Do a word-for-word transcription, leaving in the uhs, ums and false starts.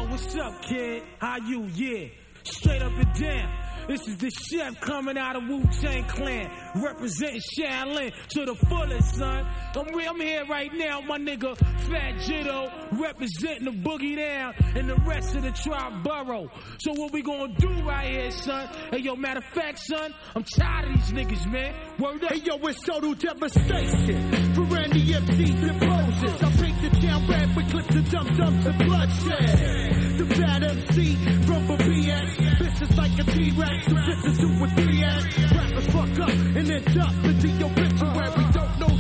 Yo, what's up, kid? How you? Yeah, straight up and down. This is the chef coming out of Wu-Tang Clan, representing Shaolin to the fullest, son. I'm, I'm here right now, my nigga Fat Jitto, representing the Boogie Down and the rest of the Tribe Borough. So what we gonna do right here, son? Hey, yo, matter of fact, son, I'm tired of these niggas, man. Word up. Hey, yo, it's total devastation. For any M C that poses, I break the town red with clips of dum-dum to bloodshed. The bad M C from a B S, vicious like a T-Rex, who fits into a three S. Rappers fuck up and end up into your obituary. Don't know